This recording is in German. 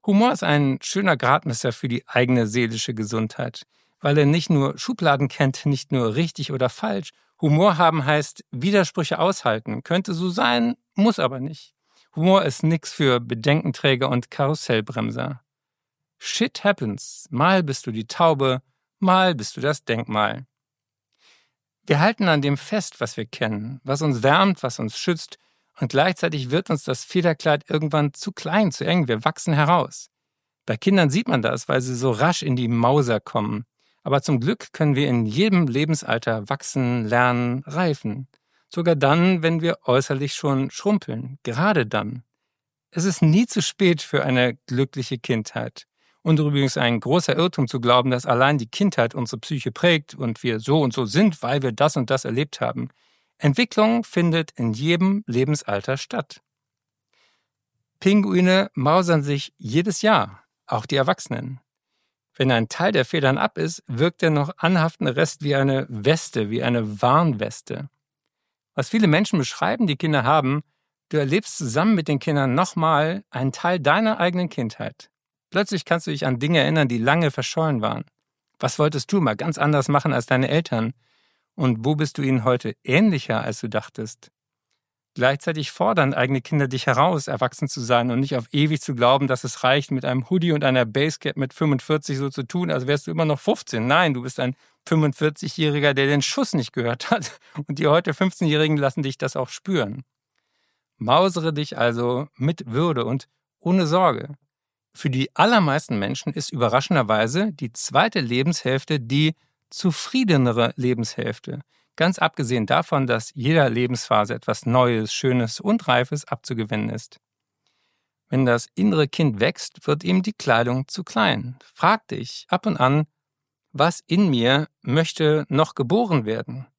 Humor ist ein schöner Gradmesser für die eigene seelische Gesundheit, weil er nicht nur Schubladen kennt, nicht nur richtig oder falsch. Humor haben heißt Widersprüche aushalten. Könnte so sein, muss aber nicht. Humor ist nix für Bedenkenträger und Karussellbremser. Shit happens. Mal bist du die Taube, mal bist du das Denkmal. Wir halten an dem fest, was wir kennen, was uns wärmt, was uns schützt, und gleichzeitig wird uns das Federkleid irgendwann zu klein, zu eng. Wir wachsen heraus. Bei Kindern sieht man das, weil sie so rasch in die Mauser kommen. Aber zum Glück können wir in jedem Lebensalter wachsen, lernen, reifen. Sogar dann, wenn wir äußerlich schon schrumpeln. Gerade dann. Es ist nie zu spät für eine glückliche Kindheit. Und übrigens ein großer Irrtum zu glauben, dass allein die Kindheit unsere Psyche prägt und wir so und so sind, weil wir das und das erlebt haben. Entwicklung findet in jedem Lebensalter statt. Pinguine mausern sich jedes Jahr, auch die Erwachsenen. Wenn ein Teil der Federn ab ist, wirkt der noch anhaftende Rest wie eine Weste, wie eine Warnweste. Was viele Menschen beschreiben, die Kinder haben, du erlebst zusammen mit den Kindern nochmal einen Teil deiner eigenen Kindheit. Plötzlich kannst du dich an Dinge erinnern, die lange verschollen waren. Was wolltest du mal ganz anders machen als deine Eltern? Und wo bist du ihnen heute ähnlicher, als du dachtest? Gleichzeitig fordern eigene Kinder dich heraus, erwachsen zu sein und nicht auf ewig zu glauben, dass es reicht, mit einem Hoodie und einer Basecap mit 45 so zu tun, als wärst du immer noch 15. Nein, du bist ein 45-Jähriger, der den Schuss nicht gehört hat. Und die heute 15-Jährigen lassen dich das auch spüren. Mausere dich also mit Würde und ohne Sorge. Für die allermeisten Menschen ist überraschenderweise die zweite Lebenshälfte die zufriedenere Lebenshälfte. Ganz abgesehen davon, dass jeder Lebensphase etwas Neues, Schönes und Reifes abzugewinnen ist. Wenn das innere Kind wächst, wird ihm die Kleidung zu klein. Frag dich ab und an, was in mir möchte noch geboren werden?